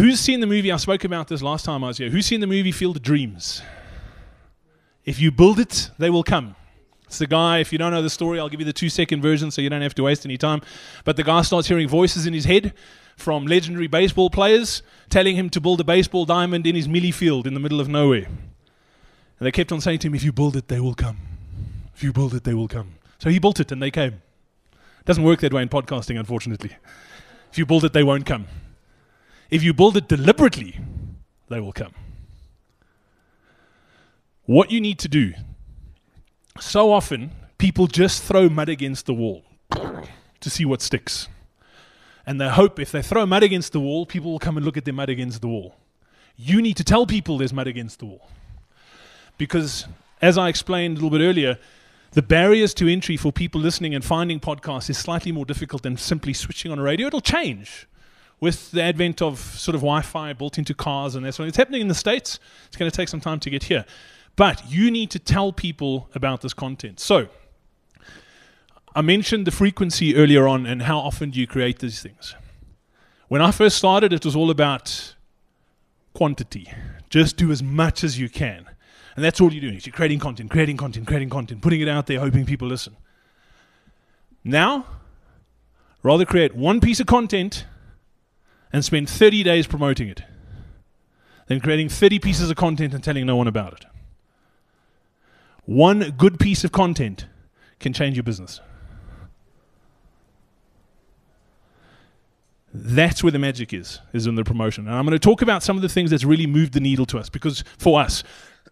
Who's seen the movie? I spoke about this last time I was here. Who's seen the movie Field of Dreams? If you build it, they will come. It's the guy, if you don't know the story, I'll give you the 2-second version so you don't have to waste any time. But the guy starts hearing voices in his head from legendary baseball players telling him to build a baseball diamond in his millie field in the middle of nowhere. And they kept on saying to him, if you build it, they will come. If you build it, they will come. So he built it and they came. It doesn't work that way in podcasting, unfortunately. If you build it, they won't come. If you build it deliberately, they will come. What you need to do, so often people just throw mud against the wall to see what sticks. And they hope if they throw mud against the wall, people will come and look at their mud against the wall. You need to tell people there's mud against the wall. Because, as I explained a little bit earlier, the barriers to entry for people listening and finding podcasts is slightly more difficult than simply switching on a radio. It'll change with the advent of sort of Wi-Fi built into cars and that sort of thing. It's happening in the States. It's going to take some time to get here. But you need to tell people about this content. So, I mentioned the frequency earlier on and how often do you create these things. When I first started, it was all about quantity. Just do as much as you can. And that's all you're doing. You're creating content, putting it out there, hoping people listen. Now, rather create one piece of content and spend 30 days promoting it than creating 30 pieces of content and telling no one about it. One good piece of content can change your business. That's where the magic is in the promotion. And I'm going to talk about some of the things that's really moved the needle to us, because for us,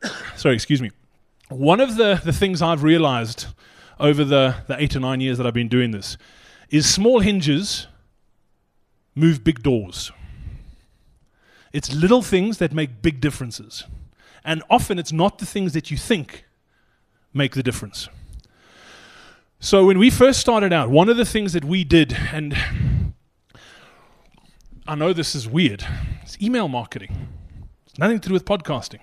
one of the things I've realized over the 8 or 9 years that I've been doing this is small hinges move big doors. It's little things that make big differences. And often it's not the things that you think make the difference. So when we first started out, one of the things that we did, and I know this is weird, it's email marketing. It's nothing to do with podcasting.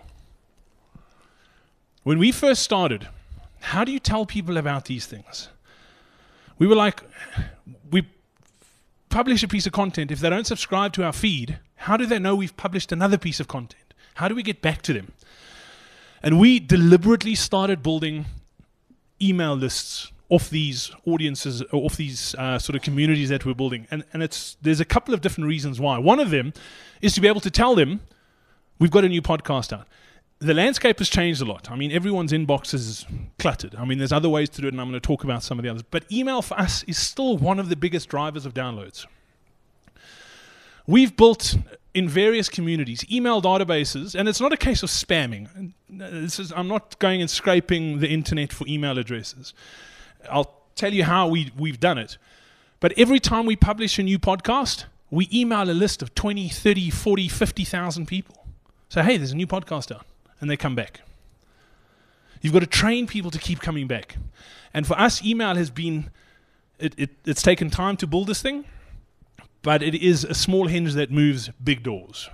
When we first started, how do you tell people about these things? We were like, we publish a piece of content. If they don't subscribe to our feed, how do they know we've published another piece of content? How do we get back to them? And we deliberately started building email lists off these audiences, off these sort of communities that we're building. And there's a couple of different reasons why. One of them is to be able to tell them, we've got a new podcast out. The landscape has changed a lot. I mean, everyone's inbox is cluttered. I mean, there's other ways to do it, and I'm going to talk about some of the others. But email for us is still one of the biggest drivers of downloads. We've built in various communities email databases, and it's not a case of spamming. I'm not going and scraping the internet for email addresses. I'll tell you how we've done it. But every time we publish a new podcast, we email a list of 20, 30, 40, 50,000 people. So, hey, there's a new podcast out. And they come back. You've got to train people to keep coming back. And for us, email has been, it's taken time to build this thing, but it is a small hinge that moves big doors.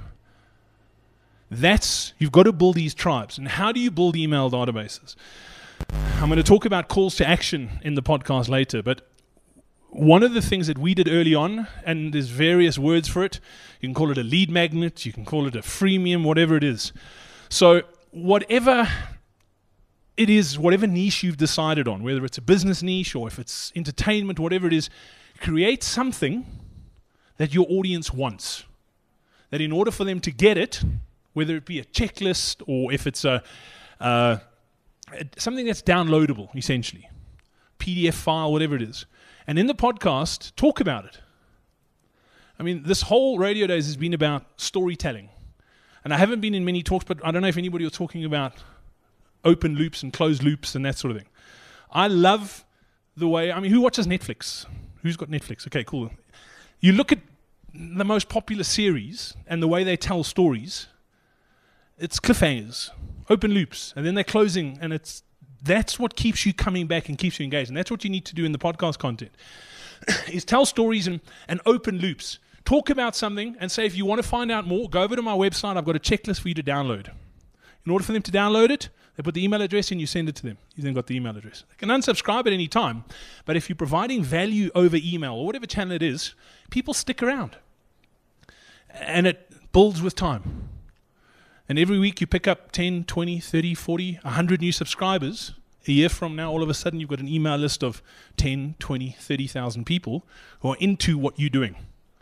You've got to build these tribes. And how do you build email databases? I'm going to talk about calls to action in the podcast later, but one of the things that we did early on, and there's various words for it, you can call it a lead magnet, you can call it a freemium, whatever it is. So whatever it is, whatever niche you've decided on, whether it's a business niche or if it's entertainment, whatever it is, create something that your audience wants. That in order for them to get it, whether it be a checklist or if it's something that's downloadable, essentially, PDF file, whatever it is. And in the podcast, talk about it. I mean, this whole Radio Days has been about storytelling. And I haven't been in many talks, but I don't know if anybody was talking about open loops and closed loops and that sort of thing. I love the way, who watches Netflix? Who's got Netflix? Okay, cool. You look at the most popular series and the way they tell stories, it's cliffhangers, open loops, and then they're closing, and that's what keeps you coming back and keeps you engaged. And that's what you need to do in the podcast content, is tell stories and open loops. Talk about something and say, if you want to find out more, go over to my website. I've got a checklist for you to download. In order for them to download it, they put the email address in, you send it to them. You've then got the email address. They can unsubscribe at any time, but if you're providing value over email or whatever channel it is, people stick around. And builds with time. And every week you pick up 10, 20, 30, 40, 100 new subscribers. A year from now, all of a sudden, you've got an email list of 10, 20, 30,000 people who are into what you're doing.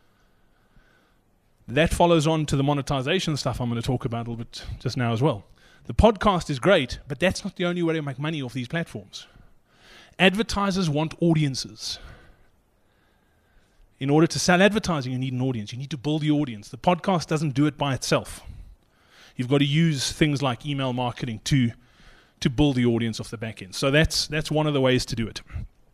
That follows on to the monetization stuff I'm going to talk about a little bit just now as well. The podcast is great, but that's not the only way to make money off these platforms. Advertisers want audiences. In order to sell advertising, you need an audience. You need to build the audience. The podcast doesn't do it by itself. You've got to use things like email marketing to build the audience off the back end. So that's one of the ways to do it.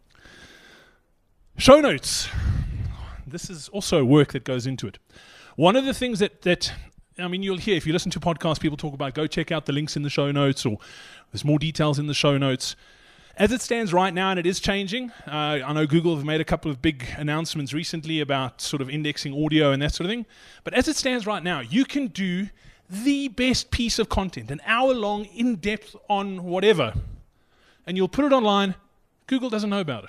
Show notes. This is also work that goes into it. One of the things that you'll hear, if you listen to podcasts, people talk about, go check out the links in the show notes, or there's more details in the show notes. As it stands right now, and it is changing, I know Google have made a couple of big announcements recently about sort of indexing audio and that sort of thing. But as it stands right now, you can do the best piece of content, an hour-long, in-depth on whatever, and you'll put it online. Google doesn't know about it.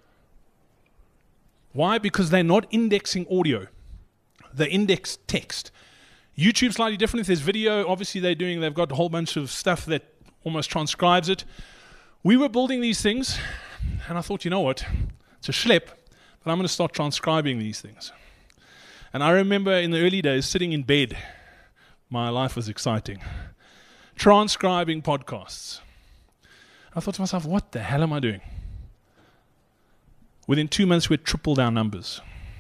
Why? Because they're not indexing audio. They index text. YouTube's slightly different. If there's video, obviously they've got a whole bunch of stuff that almost transcribes it. We were building these things, and I thought, you know what? It's a schlep, but I'm going to start transcribing these things. And I remember in the early days sitting in bed. My life was exciting. Transcribing podcasts. I thought to myself, what the hell am I doing? Within 2 months, we had tripled our numbers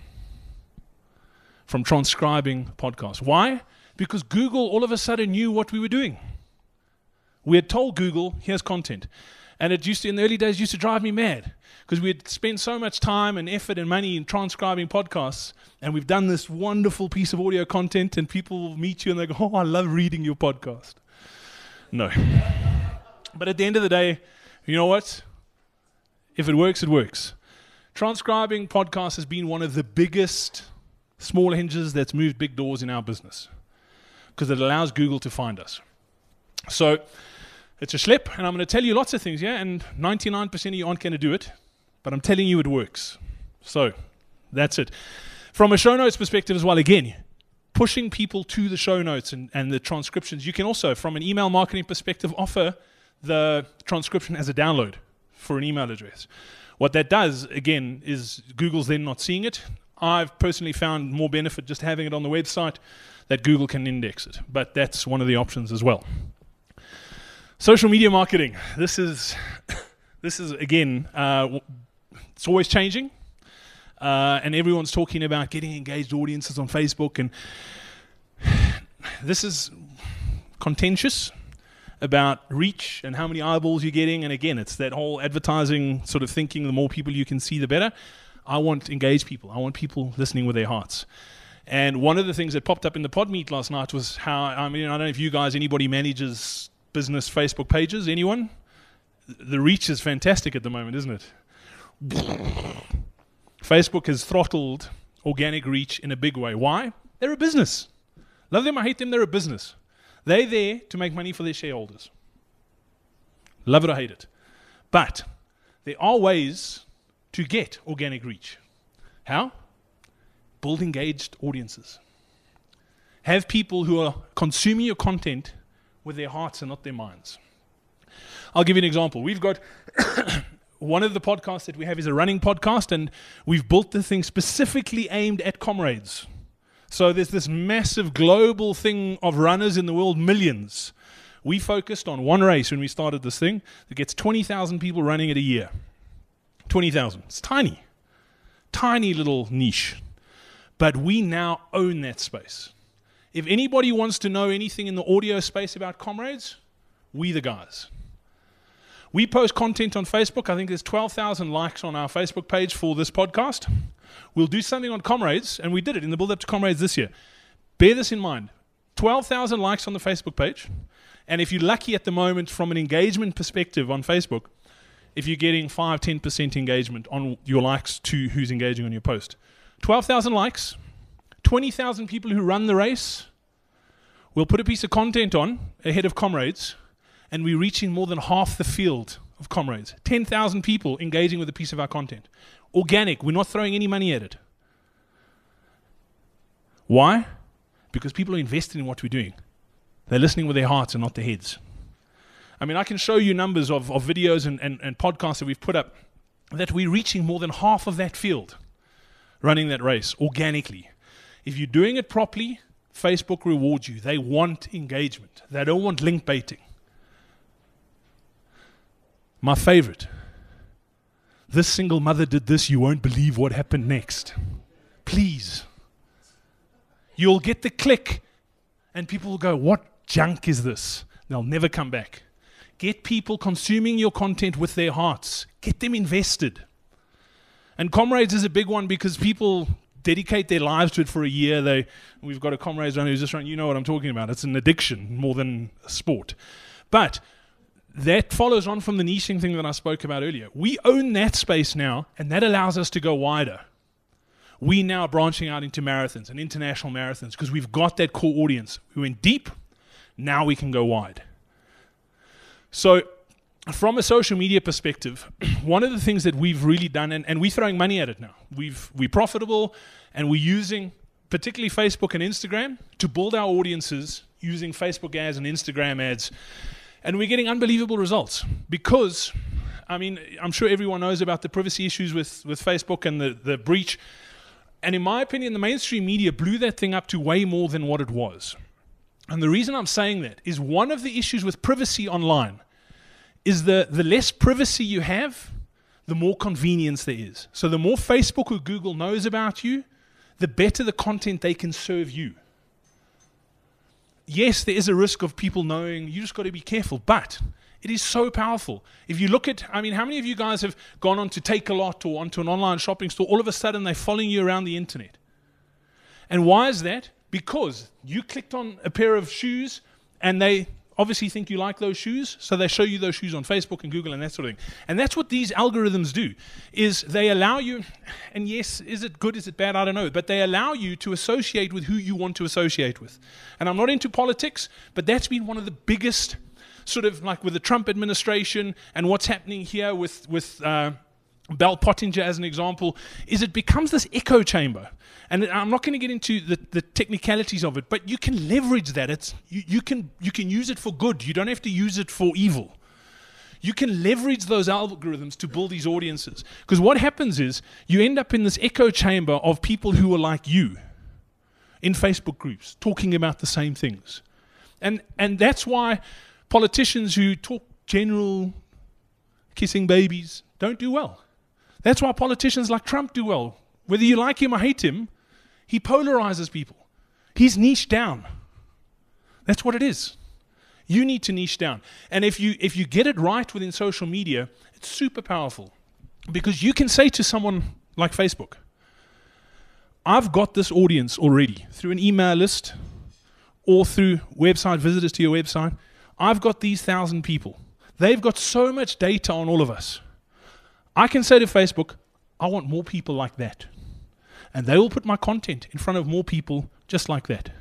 from transcribing podcasts. Why? Because Google all of a sudden knew what we were doing. We had told Google, here's content. And it in the early days, used to drive me mad because we had spent so much time and effort and money in transcribing podcasts, and we've done this wonderful piece of audio content, and people meet you and they go, oh, I love reading your podcast. No. But at the end of the day, you know what? If it works, it works. Transcribing podcasts has been one of the biggest small hinges that's moved big doors in our business because it allows Google to find us. So it's a schlep, and I'm going to tell you lots of things, yeah, and 99% of you aren't going to do it, but I'm telling you it works. So that's it. From a show notes perspective as well, again, pushing people to the show notes and the transcriptions. You can also, from an email marketing perspective, offer the transcription as a download for an email address. What that does, again, is Google's then not seeing it. I've personally found more benefit just having it on the website that Google can index it, but that's one of the options as well. Social media marketing. This is again, it's always changing, and everyone's talking about getting engaged audiences on Facebook, and this is contentious about reach and how many eyeballs you're getting. And again, it's that whole advertising sort of thinking, the more people you can see, the better. I want engaged people. I want people listening with their hearts. And one of the things that popped up in the pod meet last night was how, I don't know if you guys, anybody manages business Facebook pages, anyone? The reach is fantastic at the moment, isn't it? Facebook has throttled organic reach in a big way. Why? They're a business. Love them or hate them, they're a business. They're there to make money for their shareholders. Love it or hate it. But there are ways to get organic reach. How? Build engaged audiences. Have people who are consuming your content with their hearts and not their minds. I'll give you an example. We've got one of the podcasts that we have is a running podcast, and we've built the thing specifically aimed at comrades. So there's this massive global thing of runners in the world, millions. We focused on one race when we started this thing that gets 20,000 people running it a year. 20,000. It's tiny. Tiny little niche. But we now own that space. If anybody wants to know anything in the audio space about comrades, we the guys. We post content on Facebook. I think there's 12,000 likes on our Facebook page for this podcast. We'll do something on comrades, and we did it in the build-up to comrades this year. Bear this in mind. 12,000 likes on the Facebook page, and if you're lucky at the moment from an engagement perspective on Facebook, if you're getting 5-10% engagement on your likes to who's engaging on your post. 12,000 likes, 20,000 people who run the race. We'll put a piece of content on ahead of comrades, and we're reaching more than half the field of comrades. 10,000 people engaging with a piece of our content. Organic. We're not throwing any money at it. Why? Because people are invested in what we're doing. They're listening with their hearts and not their heads. I mean, I can show you numbers of videos and podcasts that we've put up that we're reaching more than half of that field running that race organically. If you're doing it properly, Facebook rewards you. They want engagement. They don't want link baiting. My favorite. This single mother did this. You won't believe what happened next. Please. You'll get the click and people will go, what junk is this? They'll never come back. Get people consuming your content with their hearts. Get them invested. And Comrades is a big one because people dedicate their lives to it for a year. We've got a Comrades runner who's just running. You know what I'm talking about. It's an addiction more than a sport. But that follows on from the niching thing that I spoke about earlier. We own that space now, and that allows us to go wider. We now are branching out into marathons and international marathons because we've got that core audience. We went deep. Now we can go wide. So from a social media perspective, one of the things that we've really done, and we're throwing money at it now. We're profitable, and we're using particularly Facebook and Instagram to build our audiences using Facebook ads and Instagram ads. And we're getting unbelievable results because, I mean, I'm sure everyone knows about the privacy issues with Facebook and the breach. And in my opinion, the mainstream media blew that thing up to way more than what it was. And the reason I'm saying that is one of the issues with privacy online is the less privacy you have, the more convenience there is. So the more Facebook or Google knows about you, the better the content they can serve you. Yes, there is a risk of people knowing. You just got to be careful. But it is so powerful. If you look at, I mean, how many of you guys have gone on to Takealot or onto an online shopping store, all of a sudden they're following you around the internet? And why is that? Because you clicked on a pair of shoes and they obviously think you like those shoes, so they show you those shoes on Facebook and Google and that sort of thing. And that's what these algorithms do, is they allow you, and yes, is it good, is it bad, I don't know, but they allow you to associate with who you want to associate with. And I'm not into politics, but that's been one of the biggest, sort of like with the Trump administration and what's happening here with Bell Pottinger as an example, is it becomes this echo chamber. And I'm not going to get into the technicalities of it, but you can leverage that. You can use it for good. You don't have to use it for evil. You can leverage those algorithms to build these audiences. Because what happens is you end up in this echo chamber of people who are like you in Facebook groups talking about the same things. And that's why politicians who talk general kissing babies don't do well. That's why politicians like Trump do well. Whether you like him or hate him, he polarizes people. He's niched down. That's what it is. You need to niche down. And if you get it right within social media, it's super powerful. Because you can say to someone like Facebook, I've got this audience already through an email list or through website visitors to your website. I've got these 1,000 people. They've got so much data on all of us. I can say to Facebook, I want more people like that. And they will put my content in front of more people just like that.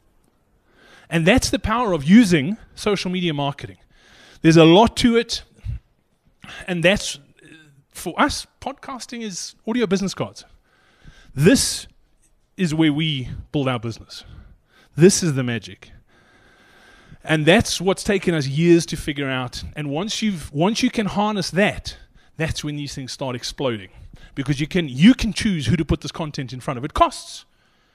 And that's the power of using social media marketing. There's a lot to it. And that's, for us, podcasting is audio business cards. This is where we build our business. This is the magic. And that's what's taken us years to figure out. And once you can harness that, that's when these things start exploding. Because you can choose who to put this content in front of. It costs.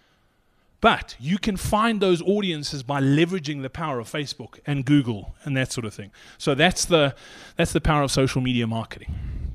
But you can find those audiences by leveraging the power of Facebook and Google and that sort of thing. So that's the power of social media marketing.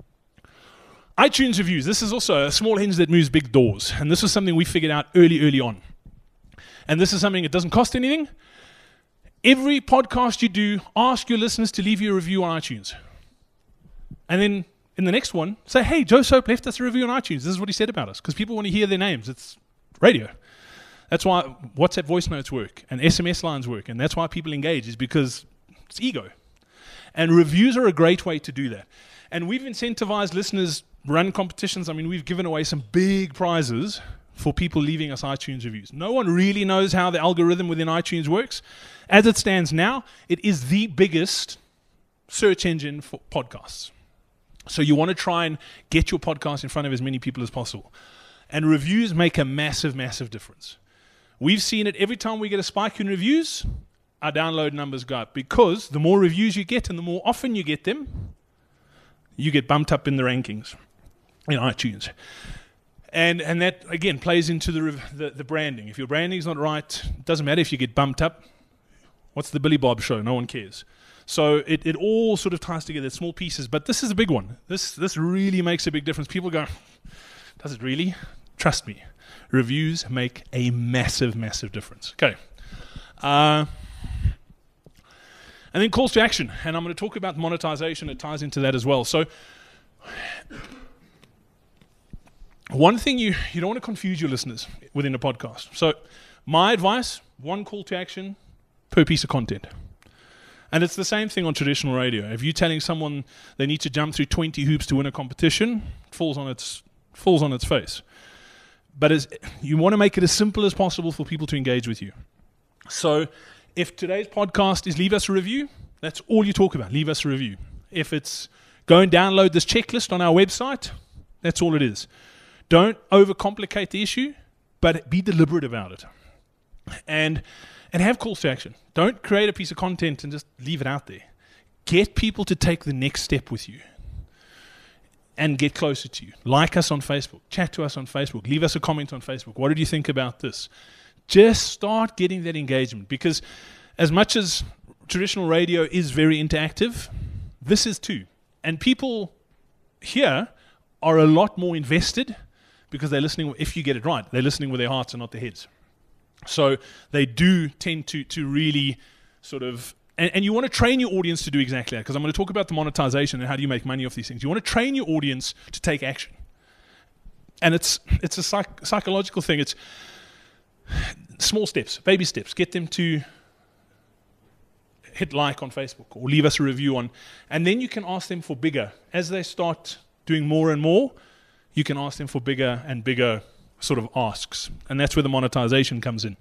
iTunes reviews. This is also a small hinge that moves big doors. And this was something we figured out early on. And this is something that doesn't cost anything. Every podcast you do, ask your listeners to leave you a review on iTunes. And then in the next one, say, hey, Joe Soap left us a review on iTunes. This is what he said about us. Because people want to hear their names. It's radio. That's why WhatsApp voice notes work and SMS lines work. And that's why people engage, is because it's ego. And reviews are a great way to do that. And we've incentivized listeners, run competitions. I mean, we've given away some big prizes for people leaving us iTunes reviews. No one really knows how the algorithm within iTunes works. As it stands now, it is the biggest search engine for podcasts. So you want to try and get your podcast in front of as many people as possible. And reviews make a massive, massive difference. We've seen it every time we get a spike in reviews, our download numbers go up, because the more reviews you get and the more often you get them, you get bumped up in the rankings in iTunes. And that, again, plays into the branding. If your branding is not right, it doesn't matter if you get bumped up. What's the Billy Bob show? No one cares. So it all sort of ties together, small pieces. But this is a big one. This really makes a big difference. People go, does it really? Trust me. Reviews make a massive, massive difference. Okay. And then calls to action. And I'm going to talk about monetization. It ties into that as well. So one thing you don't want to confuse your listeners within a podcast. So my advice, one call to action per piece of content. And it's the same thing on traditional radio. If you're telling someone they need to jump through 20 hoops to win a competition, it falls on its face. But you want to make it as simple as possible for people to engage with you. So if today's podcast is leave us a review, that's all you talk about, leave us a review. If it's go and download this checklist on our website, that's all it is. Don't overcomplicate the issue, but be deliberate about it. And have calls to action. Don't create a piece of content and just leave it out there. Get people to take the next step with you and get closer to you. Like us on Facebook. Chat to us on Facebook. Leave us a comment on Facebook. What did you think about this? Just start getting that engagement, because as much as traditional radio is very interactive, this is too. And people here are a lot more invested because they're listening, if you get it right, they're listening with their hearts and not their heads. So they do tend to really sort of, and you want to train your audience to do exactly that, because I'm going to talk about the monetization and how do you make money off these things. You want to train your audience to take action. And it's a psychological thing. It's small steps, baby steps. Get them to hit like on Facebook or leave us a review on, and then you can ask them for bigger. As they start doing more and more, you can ask them for bigger and bigger sort of asks, and that's where the monetization comes in.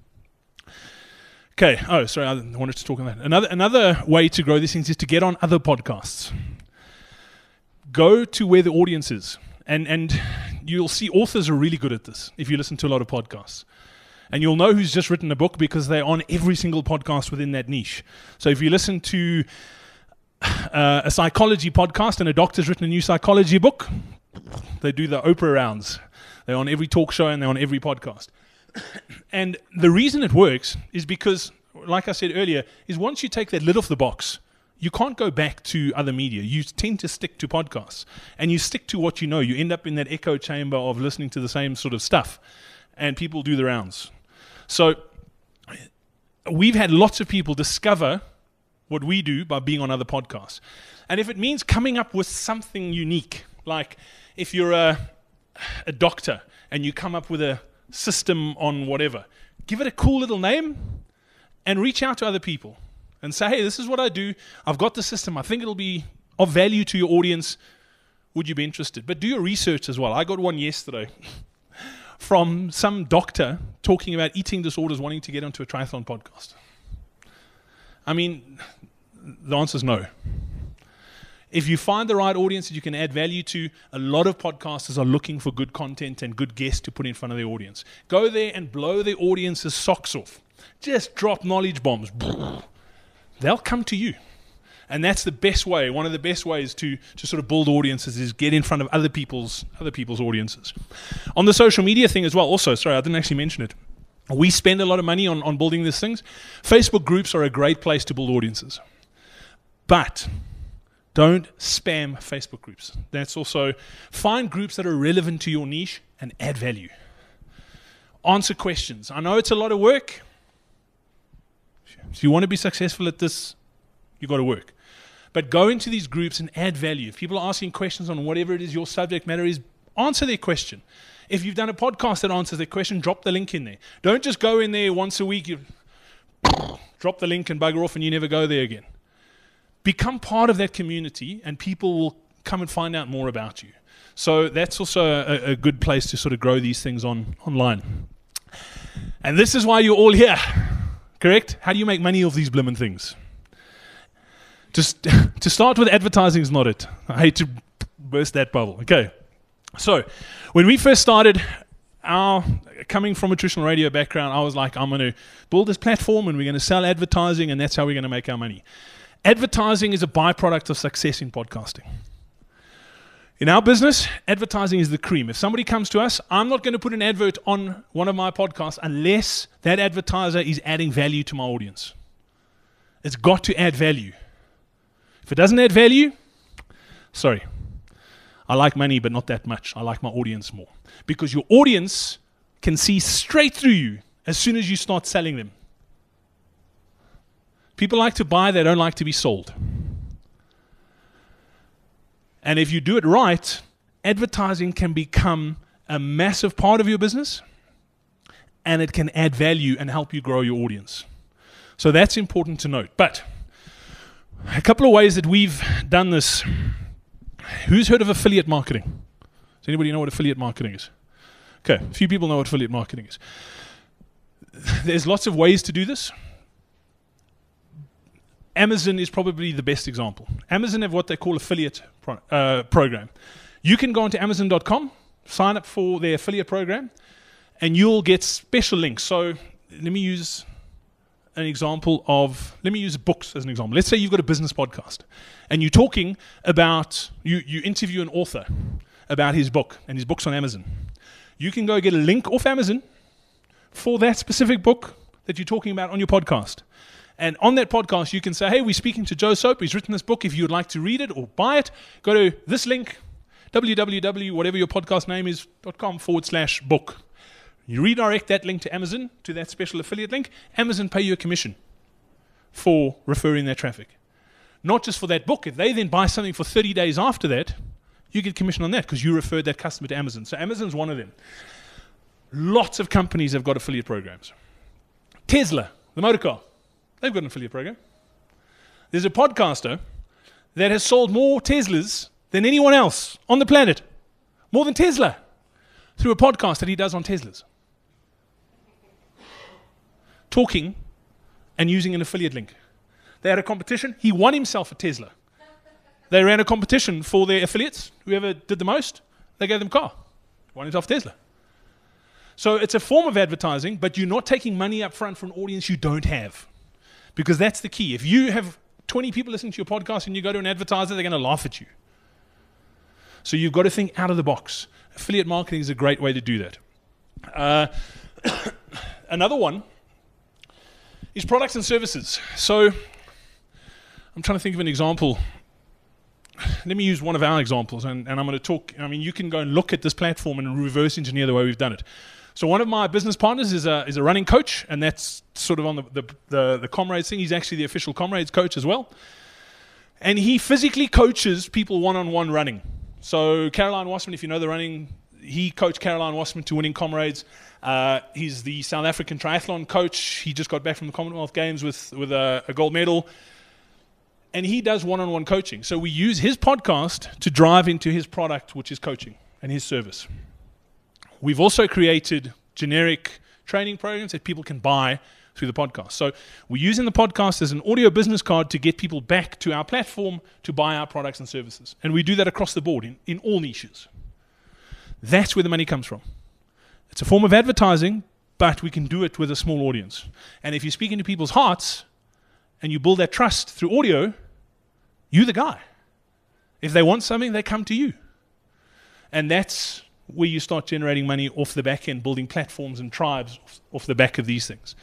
Okay. Oh, sorry, I wanted to talk on that. Another way to grow these things is to get on other podcasts. Go to where the audience is, and you'll see authors are really good at this if you listen to a lot of podcasts. And you'll know who's just written a book because they're on every single podcast within that niche. So if you listen to a psychology podcast and a doctor's written a new psychology book, they do the Oprah rounds. They're on every talk show and they're on every podcast. And the reason it works is because, like I said earlier, is once you take that lid off the box, you can't go back to other media. You tend to stick to podcasts. And you stick to what you know. You end up in that echo chamber of listening to the same sort of stuff. And people do the rounds. So we've had lots of people discover what we do by being on other podcasts. And if it means coming up with something unique, like if you're a doctor and you come up with a system on whatever, give it a cool little name and reach out to other people and say, hey, this is what I do. I've got the system. I think it'll be of value to your audience. Would you be interested? But do your research as well. I got one yesterday from some doctor talking about eating disorders wanting to get onto a triathlon podcast. I mean, the answer is no. If you find the right audience that you can add value to, a lot of podcasters are looking for good content and good guests to put in front of their audience. Go there and blow the audience's socks off. Just drop knowledge bombs. They'll come to you. And that's the best way. One of the best ways to sort of build audiences is get in front of other people's audiences. On the social media thing as well, also, sorry, I didn't actually mention it. We spend a lot of money on building these things. Facebook groups are a great place to build audiences. But don't spam Facebook groups. That's also, find groups that are relevant to your niche and add value. Answer questions. I know it's a lot of work. If you want to be successful at this, you've got to work. But go into these groups and add value. If people are asking questions on whatever it is your subject matter is, answer their question. If you've done a podcast that answers their question, drop the link in there. Don't just go in there once a week, you drop the link and bugger off and you never go there again. Become part of that community and people will come and find out more about you. So that's also a good place to sort of grow these things online. And this is why you're all here, correct? How do you make money off these blimmin' things? Just to start with, advertising is not it. I hate to burst that bubble. Okay. So when we first started, coming from a traditional radio background, I was like, I'm going to build this platform and we're going to sell advertising and that's how we're going to make our money. Advertising is a byproduct of success in podcasting. In our business, advertising is the cream. If somebody comes to us, I'm not going to put an advert on one of my podcasts unless that advertiser is adding value to my audience. It's got to add value. If it doesn't add value, sorry. I like money, but not that much. I like my audience more. Because your audience can see straight through you as soon as you start selling them. People like to buy, they don't like to be sold. And if you do it right, advertising can become a massive part of your business, and it can add value and help you grow your audience. So that's important to note. But a couple of ways that we've done this. Who's heard of affiliate marketing? Does anybody know what affiliate marketing is? Okay, a few people know what affiliate marketing is. There's lots of ways to do this. Amazon is probably the best example. Amazon have what they call affiliate program. You can go onto Amazon.com, sign up for their affiliate program, and you'll get special links. So let me use books as an example. Let's say you've got a business podcast, and you're talking about, you interview an author about his book, and his book's on Amazon. You can go get a link off Amazon for that specific book that you're talking about on your podcast. And on that podcast, you can say, hey, we're speaking to Joe Soap. He's written this book. If you would like to read it or buy it, go to this link, www, whatever your podcast name is, .com/book. You redirect that link to Amazon, to that special affiliate link. Amazon pay you a commission for referring that traffic. Not just for that book. If they then buy something for 30 days after that, you get commission on that because you referred that customer to Amazon. So Amazon's one of them. Lots of companies have got affiliate programs. Tesla, the motor car. They've got an affiliate program. There's a podcaster that has sold more Teslas than anyone else on the planet. More than Tesla. Through a podcast that he does on Teslas. Talking and using an affiliate link. They had a competition. He won himself a Tesla. They ran a competition for their affiliates. Whoever did the most, they gave them a car. Won himself a Tesla. So it's a form of advertising, but you're not taking money up front from an audience you don't have. Because that's the key. If you have 20 people listening to your podcast and you go to an advertiser, they're going to laugh at you. So you've got to think out of the box. Affiliate marketing is a great way to do that. Another one is products and services. So I'm trying to think of an example. Let me use one of our examples, and I'm going to talk. I mean, you can go and look at this platform and reverse engineer the way we've done it. So one of my business partners is a running coach, and that's sort of on the Comrades thing. He's actually the official Comrades coach as well. And he physically coaches people one-on-one running. So Caroline Wasserman, if you know the running, he coached Caroline Wasserman to winning Comrades. He's the South African triathlon coach. He just got back from the Commonwealth Games with a gold medal. And he does one-on-one coaching. So we use his podcast to drive into his product, which is coaching, and his service. We've also created generic training programs that people can buy through the podcast. So we're using the podcast as an audio business card to get people back to our platform to buy our products and services. And we do that across the board in all niches. That's where the money comes from. It's a form of advertising, but we can do it with a small audience. And if you speak into people's hearts and you build that trust through audio, you're the guy. If they want something, they come to you. And that's where you start generating money off the back end, building platforms and tribes off the back of these things.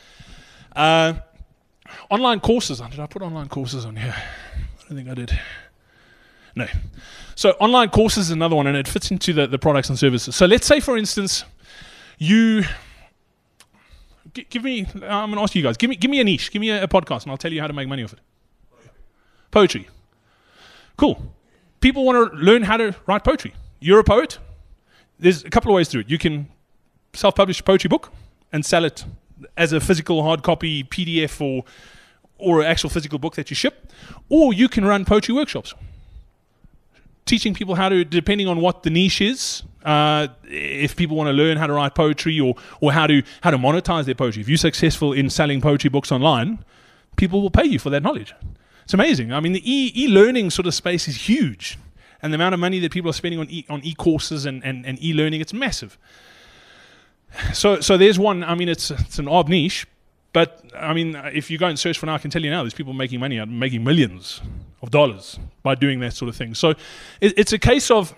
Online courses. Did I put online courses on here? I don't think I did. No. So online courses is another one, and it fits into the products and services. So let's say, for instance, you give me. I'm going to ask you guys. Give me a niche. Give me a podcast, and I'll tell you how to make money off it. Poetry. Cool. People want to learn how to write poetry. You're a poet. There's a couple of ways to do it. You can self-publish a poetry book and sell it as a physical hard copy PDF or an actual physical book that you ship. Or you can run poetry workshops, teaching people how to, depending on what the niche is, if people want to learn how to write poetry or how to monetize their poetry. If you're successful in selling poetry books online, people will pay you for that knowledge. It's amazing. I mean, the e-learning sort of space is huge. And the amount of money that people are spending on e-courses and e-learning, it's massive. So there's one. I mean, it's an odd niche, but I mean, if you go and search for now, I can tell you now, there's people making money, making millions of dollars by doing that sort of thing. So it's a case of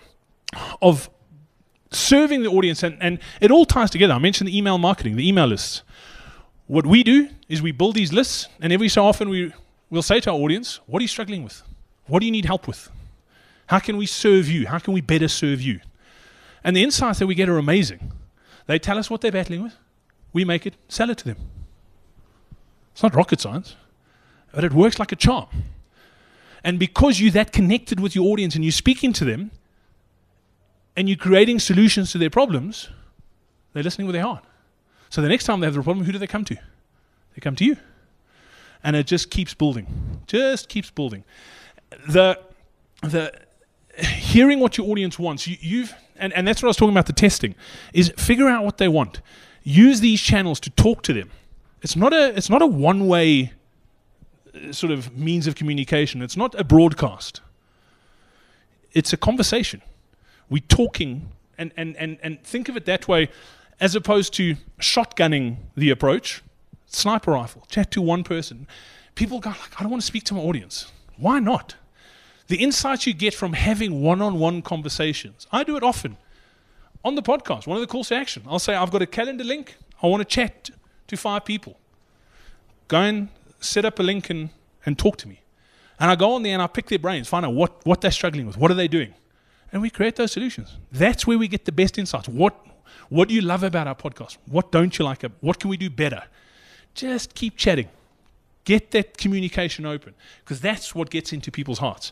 serving the audience, and it all ties together. I mentioned the email marketing, the email lists. What we do is we build these lists, and every so often we'll say to our audience, what are you struggling with? What do you need help with? How can we serve you? How can we better serve you? And the insights that we get are amazing. They tell us what they're battling with. We make it, sell it to them. It's not rocket science, but it works like a charm. And because you're that connected with your audience and you're speaking to them and you're creating solutions to their problems, they're listening with their heart. So the next time they have a problem, who do they come to? They come to you. And it just keeps building. Just keeps building. The hearing what your audience wants, and that's what I was talking about, the testing, is figure out what they want. Use these channels to talk to them. It's not a one-way sort of means of communication. It's not a broadcast. It's a conversation. We're talking, and think of it that way, as opposed to shotgunning the approach. Sniper rifle, chat to one person. People go, like, I don't want to speak to my audience. Why not? The insights you get from having one-on-one conversations. I do it often on the podcast. One of the calls to action. I'll say, I've got a calendar link. I want to chat to 5 people. Go and set up a link and talk to me. And I go on there and I pick their brains, find out what they're struggling with, what are they doing. And we create those solutions. That's where we get the best insights. What do you love about our podcast? What don't you like? What can we do better? Just keep chatting. Get that communication open, because that's what gets into people's hearts.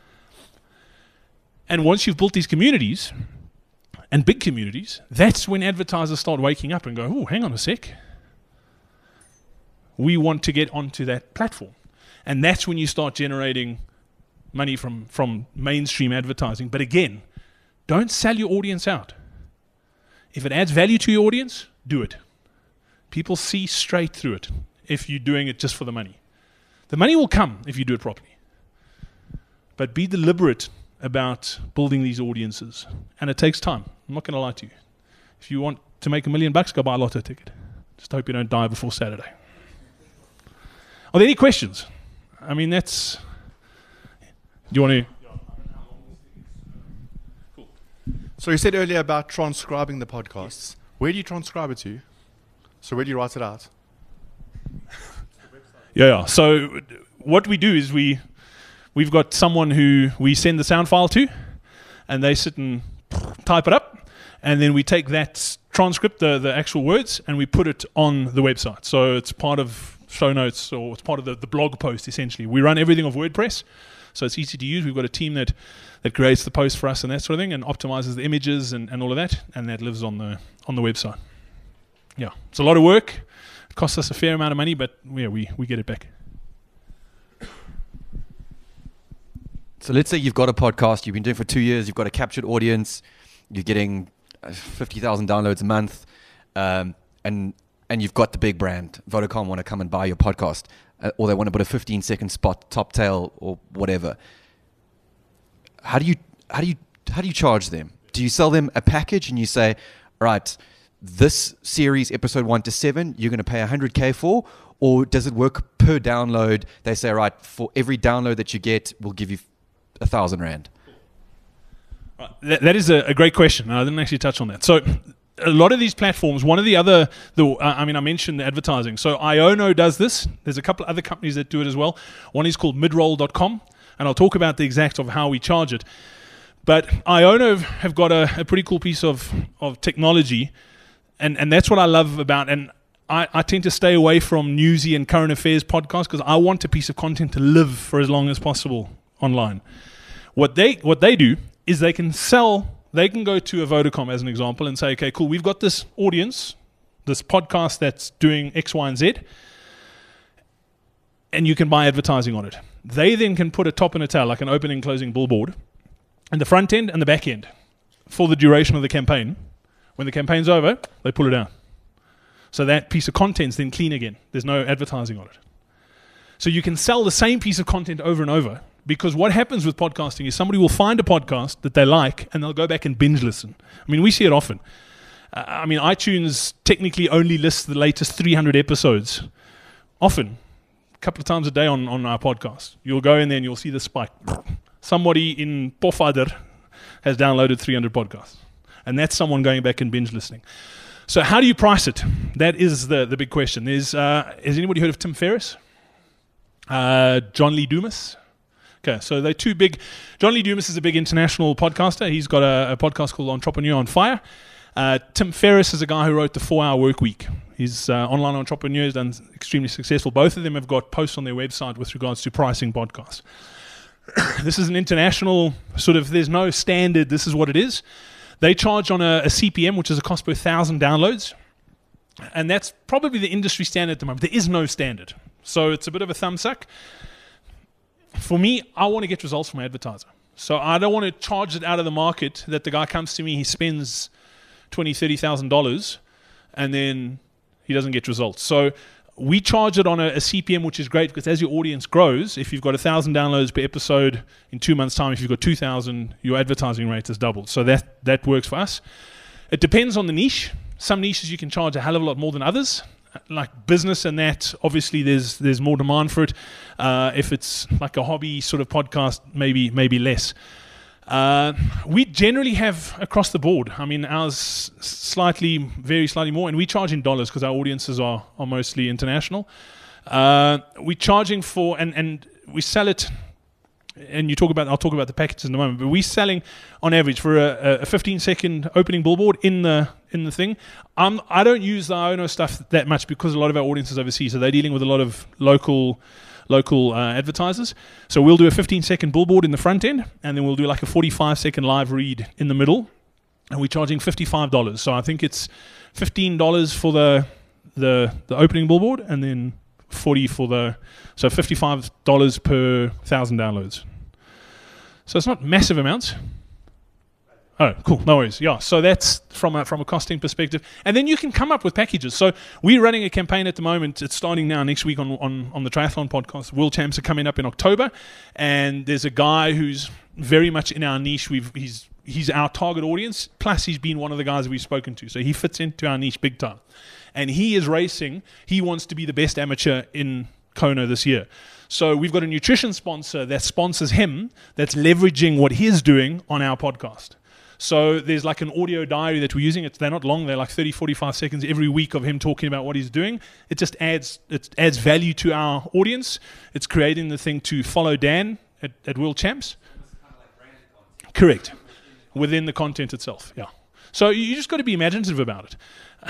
And once you've built these communities, and big communities, that's when advertisers start waking up and go, oh, hang on a sec. We want to get onto that platform. And that's when you start generating money from mainstream advertising. But again, don't sell your audience out. If it adds value to your audience, do it. People see straight through it if you're doing it just for the money. The money will come if you do it properly. But be deliberate about building these audiences. And it takes time. I'm not going to lie to you. If you want to make $1 million, go buy a lotto ticket. Just hope you don't die before Saturday. Are there any questions? I mean, that's... Do you want to... Cool. So you said earlier about transcribing the podcasts. Where do you transcribe it to? So where do you write it out? Yeah. So what we do is we've got someone who we send the sound file to, and they sit and type it up, and then we take that transcript, the actual words, and we put it on the website. So it's part of show notes, or it's part of the blog post, essentially. We run everything off WordPress, so it's easy to use. We've got a team that creates the post for us and that sort of thing, and optimizes the images and all of that, and that lives on the website. Yeah, it's a lot of work. It costs us a fair amount of money, but yeah, we get it back. So let's say you've got a podcast, you've been doing it for 2 years, you've got a captured audience, you're getting 50,000 downloads a month, and you've got the big brand. Vodacom want to come and buy your podcast, or they want to put a 15-second spot, top tail, or whatever. How do you charge them? Do you sell them a package and you say, all right, this series, episode 1 to 7, you're going to pay $100K for? Or does it work per download? They say, right, for every download that you get, we'll give you 1,000 Rand. That is a great question. I didn't actually touch on that. So a lot of these platforms, one of the other, I mentioned the advertising. So Iono does this. There's a couple other companies that do it as well. One is called midroll.com, and I'll talk about the exact of how we charge it. But Iono have got a pretty cool piece of technology, and that's what I love about, and I tend to stay away from newsy and current affairs podcasts because I want a piece of content to live for as long as possible online. What they do is they can go to a Vodacom as an example and say, okay, cool, we've got this audience, this podcast that's doing X, Y, and Z, and you can buy advertising on it. They then can put a top and a tail, like an opening and closing billboard, in the front end and the back end for the duration of the campaign. When the campaign's over, they pull it down. So that piece of content's then clean again. There's no advertising on it. So you can sell the same piece of content over and over, because what happens with podcasting is somebody will find a podcast that they like and they'll go back and binge listen. I mean, we see it often. I mean, iTunes technically only lists the latest 300 episodes. Often, a couple of times a day on our podcast. You'll go in there and you'll see the spike. Somebody in Pofadder has downloaded 300 podcasts. And that's someone going back and binge listening. So how do you price it? That is the big question. Has anybody heard of Tim Ferriss? John Lee Dumas? Okay, so they're two big. John Lee Dumas is a big international podcaster. He's got a podcast called Entrepreneur on Fire. Tim Ferriss is a guy who wrote the 4-Hour Work Week. He's online entrepreneur, done extremely successful. Both of them have got posts on their website with regards to pricing podcasts. This is an international sort of, there's no standard, this is what it is. They charge on a CPM, which is a cost per 1,000 downloads. And that's probably the industry standard at the moment. There is no standard. So it's a bit of a thumb suck. For me, I want to get results from my advertiser. So I don't want to charge it out of the market that the guy comes to me, he spends $20,000, $30,000, and then he doesn't get results. So we charge it on a CPM, which is great because as your audience grows, if you've got 1,000 downloads per episode in 2 months' time, if you've got 2,000, your advertising rate has doubled. So that works for us. It depends on the niche. Some niches you can charge a hell of a lot more than others. Like business and that, obviously there's more demand for it. If it's like a hobby sort of podcast, maybe less. We generally have across the board. I mean, ours very slightly more, and we charge in dollars because our audiences are mostly international. We're charging for, and we sell it, and I'll talk about the packages in a moment, but we're selling on average for a 15-second opening billboard in the thing. I don't use the Iono stuff that much because a lot of our audience is overseas, so they're dealing with a lot of local advertisers. So we'll do a 15-second billboard in the front end, and then we'll do like a 45-second live read in the middle, and we're charging $55. So I think it's $15 for the opening billboard, and then $40 for so $55 per 1,000 downloads. So it's not massive amounts. Oh, cool. No worries. Yeah. So that's from a costing perspective. And then you can come up with packages. So we're running a campaign at the moment. It's starting now next week on the Triathlon podcast. World Champs are coming up in October. And there's a guy who's very much in our niche. He's our target audience. Plus, he's been one of the guys we've spoken to. So he fits into our niche big time. And he is racing. He wants to be the best amateur in Kona this year. So we've got a nutrition sponsor that sponsors him that's leveraging what he's doing on our podcast. So there's like an audio diary that we're using. They're not long. They're like 30, 45 seconds every week of him talking about what he's doing. It just adds value to our audience. It's creating the thing to follow Dan at World Champs. Correct. Within the content itself, yeah. So you just got to be imaginative about it.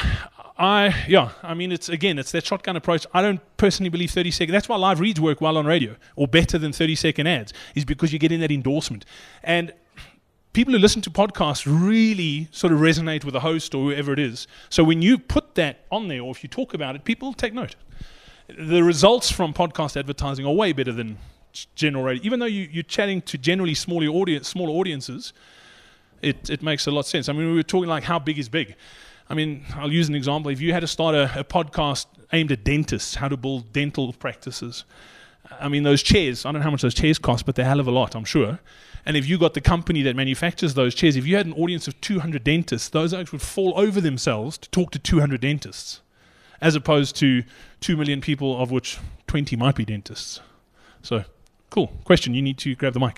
I mean, it's that shotgun approach. I don't personally believe 30 seconds. That's why live reads work well on radio, or better than 30-second ads, is because you're getting that endorsement. And people who listen to podcasts really sort of resonate with the host or whoever it is. So when you put that on there, or if you talk about it, people take note. The results from podcast advertising are way better than general radio. Even though you're chatting to generally smaller audiences, it makes a lot of sense. I mean, we were talking like how big is big. I mean, I'll use an example. If you had to start a podcast aimed at dentists, how to build dental practices, I mean, those chairs, I don't know how much those chairs cost, but they're a hell of a lot, I'm sure. And if you got the company that manufactures those chairs, if you had an audience of 200 dentists, those oaks would fall over themselves to talk to 200 dentists, as opposed to 2 million people, of which 20 might be dentists. So, cool. Question, you need to grab the mic.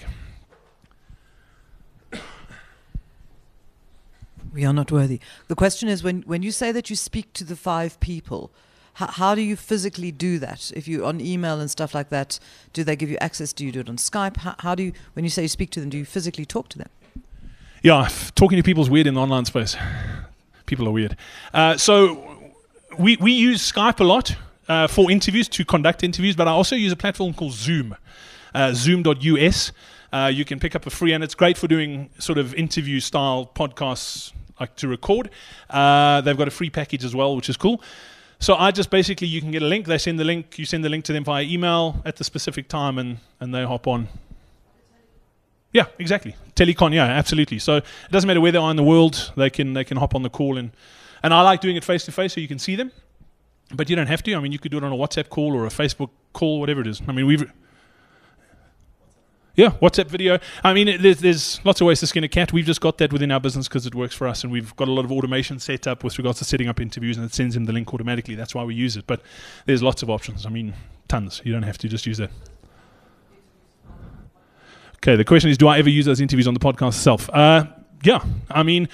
We are not worthy. The question is, when you say that you speak to the 5 people, how do you physically do that? If you're on email and stuff like that, do they give you access? Do you do it on Skype? How do you, when you say you speak to them, do you physically talk to them? Yeah, talking to people is weird in the online space. People are weird. So we use Skype a lot for interviews, to conduct interviews, but I also use a platform called Zoom, zoom.us. You can pick up a free, and it's great for doing sort of interview-style podcasts, like to record. They've got a free package as well, which is cool. So I just basically, you can get a link, they send the link, you send the link to them via email at the specific time, and they hop on. Yeah, exactly. Telecon, yeah, absolutely. So it doesn't matter where they are in the world, they can hop on the call, and I like doing it face-to-face so you can see them, but you don't have to. I mean, you could do it on a WhatsApp call or a Facebook call, whatever it is. I mean, Yeah, WhatsApp video. I mean, there's lots of ways to skin a cat. We've just got that within our business because it works for us, and we've got a lot of automation set up with regards to setting up interviews, and it sends him the link automatically. That's why we use it. But there's lots of options. I mean, tons. You don't have to just use that. Okay, the question is, do I ever use those interviews on the podcast itself? Yeah, I mean,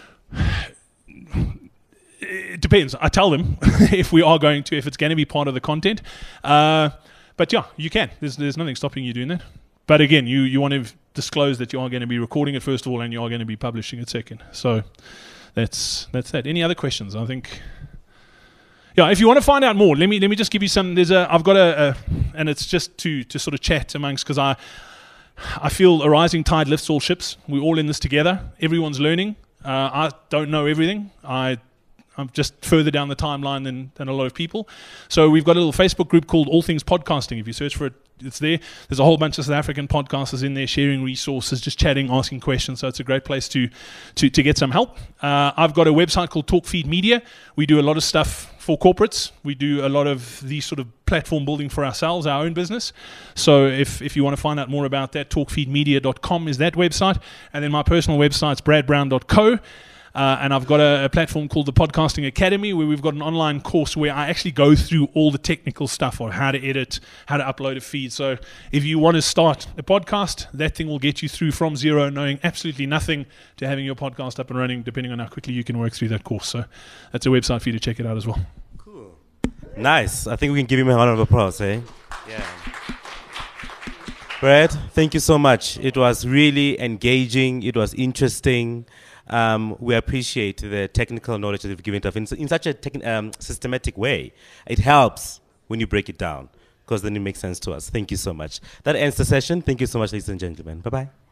it depends. I tell them if it's going to be part of the content. But yeah, you can. There's nothing stopping you doing that. But again, you want to disclose that you are going to be recording it first of all, and you are going to be publishing it second. So that's that. Any other questions? I think. Yeah, if you want to find out more, let me just give you some. I've got and it's just to sort of chat amongst, because I feel a rising tide lifts all ships. We're all in this together. Everyone's learning. I don't know everything. I'm just further down the timeline than a lot of people. So we've got a little Facebook group called All Things Podcasting. If you search for it, it's there. There's a whole bunch of South African podcasters in there sharing resources, just chatting, asking questions. So it's a great place to get some help. I've got a website called TalkFeed Media. We do a lot of stuff for corporates. We do a lot of the sort of platform building for ourselves, our own business. So if you want to find out more about that, talkfeedmedia.com is that website. And then my personal website's bradbrown.co. And I've got a platform called the Podcasting Academy, where we've got an online course where I actually go through all the technical stuff on how to edit, how to upload a feed. So if you want to start a podcast, that thing will get you through from zero, knowing absolutely nothing, to having your podcast up and running, depending on how quickly you can work through that course. So that's a website for you to check it out as well. Cool. Nice. I think we can give him a round of applause, eh? Yeah. Brad, thank you so much. It was really engaging. It was interesting. We appreciate the technical knowledge that you've given to us in such a systematic way. It helps when you break it down, because then it makes sense to us. Thank you so much. That ends the session. Thank you so much, ladies and gentlemen. Bye-bye.